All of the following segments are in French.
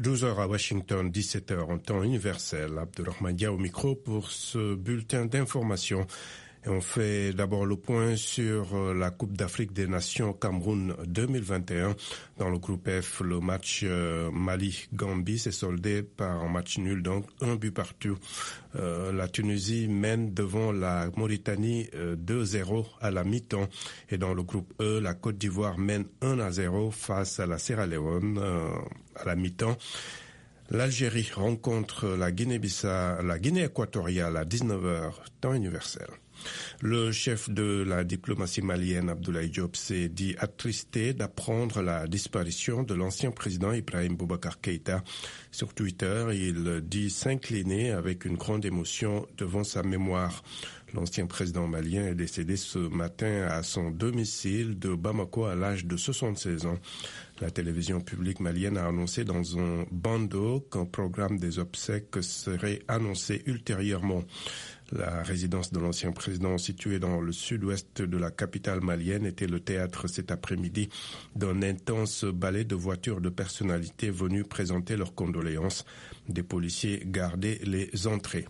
12h à Washington, 17h en temps universel. Abdelrahman Dia au micro pour ce bulletin d'information. Et on fait d'abord le point sur la Coupe d'Afrique des Nations Cameroun 2021. Dans le groupe F, le match Mali-Gambie s'est soldé par un match nul, donc un but partout. La Tunisie mène devant la Mauritanie 2-0 à la mi-temps. Et dans le groupe E, la Côte d'Ivoire mène 1-0 face à la Sierra Leone à la mi-temps. L'Algérie rencontre la Guinée équatoriale à 19h, temps universel. Le chef de la diplomatie malienne, Abdoulaye Diop, s'est dit attristé d'apprendre la disparition de l'ancien président Ibrahim Boubacar Keïta. Sur Twitter, il dit s'incliner avec une grande émotion devant sa mémoire. L'ancien président malien est décédé ce matin à son domicile de Bamako à l'âge de 76 ans. La télévision publique malienne a annoncé dans un bandeau qu'un programme des obsèques serait annoncé ultérieurement. La résidence de l'ancien président, située dans le sud-ouest de la capitale malienne, était le théâtre cet après-midi d'un intense ballet de voitures de personnalités venues présenter leurs condoléances. Des policiers gardaient les entrées.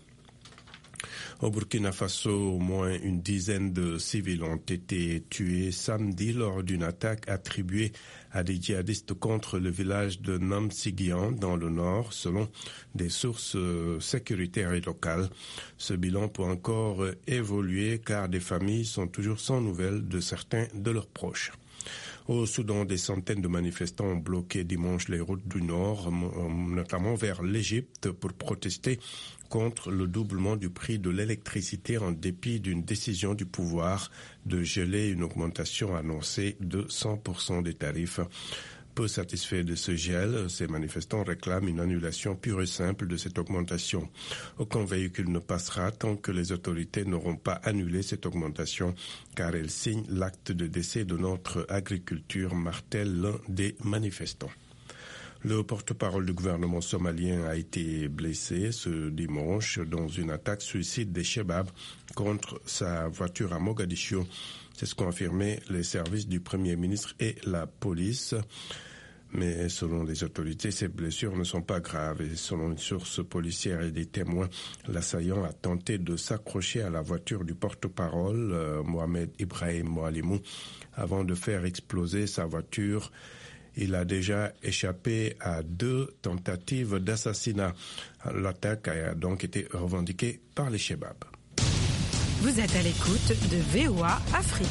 Au Burkina Faso, au moins une dizaine de civils ont été tués samedi lors d'une attaque attribuée à des djihadistes contre le village de Namsigian dans le nord, selon des sources sécuritaires et locales. Ce bilan peut encore évoluer car des familles sont toujours sans nouvelles de certains de leurs proches. Au Soudan, des centaines de manifestants ont bloqué dimanche les routes du Nord, notamment vers l'Égypte, pour protester contre le doublement du prix de l'électricité en dépit d'une décision du pouvoir de geler une augmentation annoncée de 100% des tarifs. Peu satisfaits de ce gel, ces manifestants réclament une annulation pure et simple de cette augmentation. Aucun véhicule ne passera tant que les autorités n'auront pas annulé cette augmentation, car elle signe l'acte de décès de notre agriculture, martèle l'un des manifestants. Le porte-parole du gouvernement somalien a été blessé ce dimanche dans une attaque suicide des Chebab contre sa voiture à Mogadiscio. C'est ce qu'ont affirmé les services du Premier ministre et la police. Mais selon les autorités, ces blessures ne sont pas graves. Et selon une source policière et des témoins, l'assaillant a tenté de s'accrocher à la voiture du porte-parole, Mohamed Ibrahim Moalimou, avant de faire exploser sa voiture. Il a déjà échappé à 2 tentatives d'assassinat. L'attaque a donc été revendiquée par les Chebab. Vous êtes à l'écoute de VOA Afrique.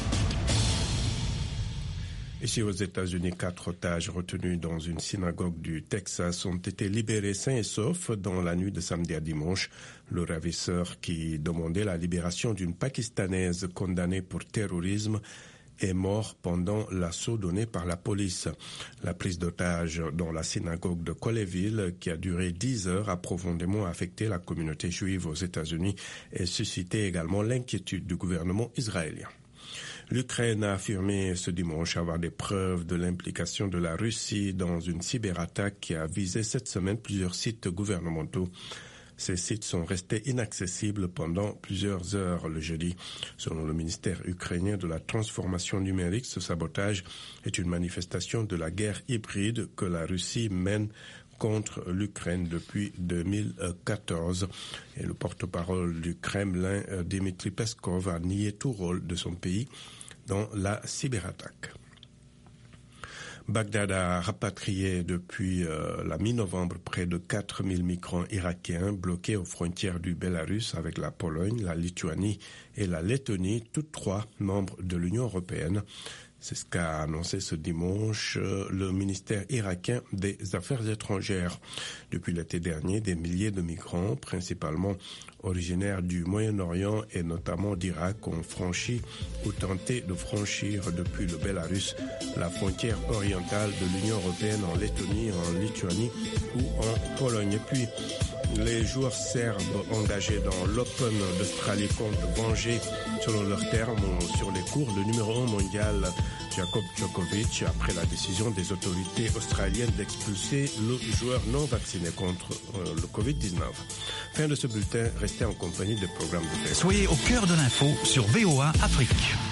Ici aux États-Unis, 4 otages retenus dans une synagogue du Texas ont été libérés sains et saufs dans la nuit de samedi à dimanche. Le ravisseur qui demandait la libération d'une Pakistanaise condamnée pour terrorisme est mort pendant l'assaut donné par la police. La prise d'otage dans la synagogue de Colleyville, qui a duré 10 heures, a profondément affecté la communauté juive aux États-Unis et suscité également l'inquiétude du gouvernement israélien. L'Ukraine a affirmé ce dimanche avoir des preuves de l'implication de la Russie dans une cyberattaque qui a visé cette semaine plusieurs sites gouvernementaux. Ces sites sont restés inaccessibles pendant plusieurs heures le jeudi. Selon le ministère ukrainien de la transformation numérique, ce sabotage est une manifestation de la guerre hybride que la Russie mène contre l'Ukraine depuis 2014. Et le porte-parole du Kremlin, Dmitry Peskov, a nié tout rôle de son pays dans la cyberattaque. Bagdad a rapatrié depuis la mi-novembre près de 4000 migrants irakiens bloqués aux frontières du Bélarus avec la Pologne, la Lituanie et la Lettonie, toutes 3 membres de l'Union européenne. C'est ce qu'a annoncé ce dimanche le ministère irakien des Affaires étrangères. Depuis l'été dernier, des milliers de migrants, principalement originaires du Moyen-Orient et notamment d'Irak, ont franchi ou tenté de franchir depuis le Bélarus la frontière orientale de l'Union européenne en Lettonie, en Lituanie ou en Pologne. Et puis, les joueurs serbes engagés dans l'Open d'Australie comptent venger, selon leurs termes, sur les cours le numéro 1 mondial Jakob Djokovic après la décision des autorités australiennes d'expulser le joueur non vacciné contre le Covid-19. Fin de ce bulletin, restez en compagnie des programmes de paix. Soyez au cœur de l'info sur VOA Afrique.